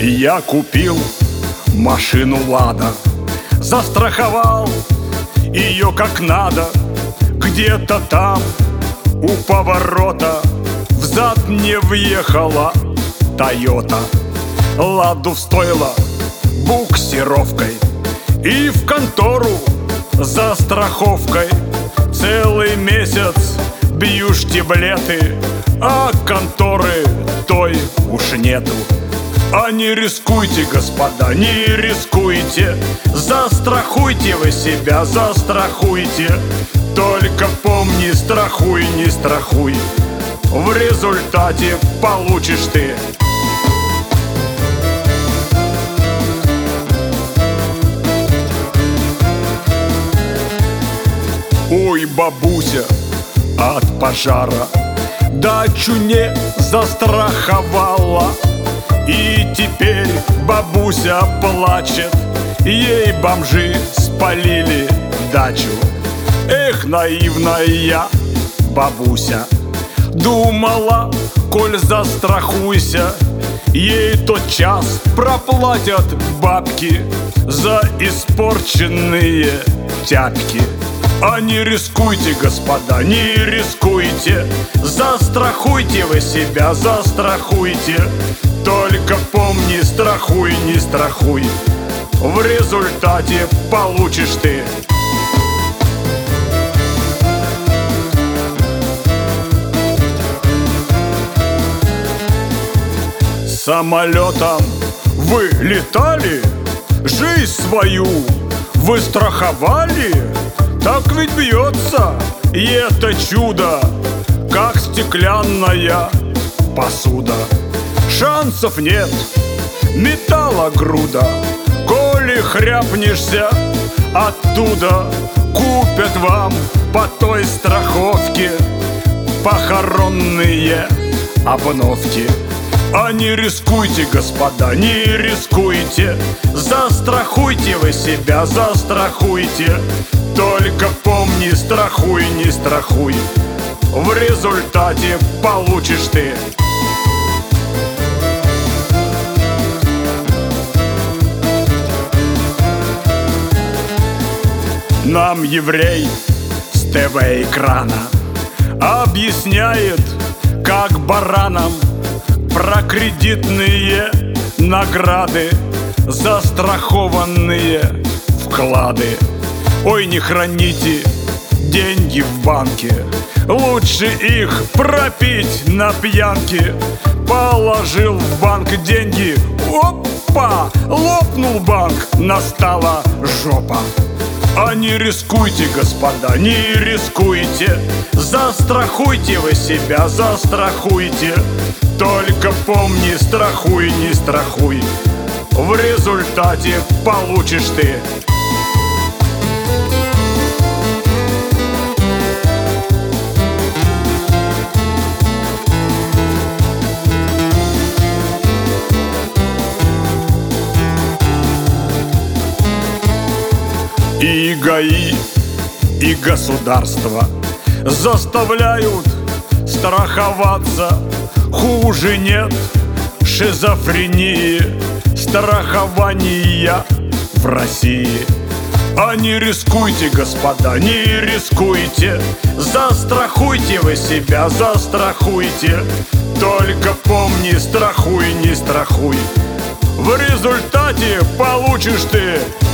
Я купил машину «Лада», застраховал ее как надо. Где-то там у поворота взад мне въехала Тойота. «Ладу» в стойло буксировкой и в контору за страховкой. Целый месяц бью штиблеты, а конторы той уж нету. А не рискуйте, господа, не рискуйте. Застрахуйте вы себя, застрахуйте. Только помни, страхуй, не страхуй. В результате получишь ты. Ой, бабуся, от пожара дачу не застраховала. И теперь бабуся плачет, ей бомжи спалили дачу. Эх, наивная бабуся, думала, коль застрахуйся, ей тотчас проплатят бабки за испорченные тяпки. А не рискуйте, господа, не рискуйте. Застрахуйте вы себя, застрахуйте. Только помни, страхуй, не страхуй. В результате получишь ты. Самолетом вы летали? Жизнь свою вы страховали? Так ведь бьется, и это чудо, как стеклянная посуда. Шансов нет, металла груда. Коли хряпнешься оттуда, купят вам по той страховке похоронные обновки. А не рискуйте, господа, не рискуйте. Застрахуйте вы себя, застрахуйте. Только помни, страхуй, не страхуй. В результате получишь ты. Нам еврей с ТВ-экрана объясняет, как баранам, про кредитные награды, застрахованные вклады. Ой, не храните деньги в банке, лучше их пропить на пьянке. Положил в банк деньги, опа, лопнул банк, настала жопа. А не рискуйте, господа, не рискуйте. Застрахуйте вы себя, застрахуйте. Только помни, страхуй, не страхуй. В результате получишь ты. И ГАИ, и государство заставляют страховаться. Хуже нет шизофрении, страхования в России. А не рискуйте, господа, не рискуйте. Застрахуйте вы себя, застрахуйте. Только помни, страхуй, не страхуй. В результате получишь ты.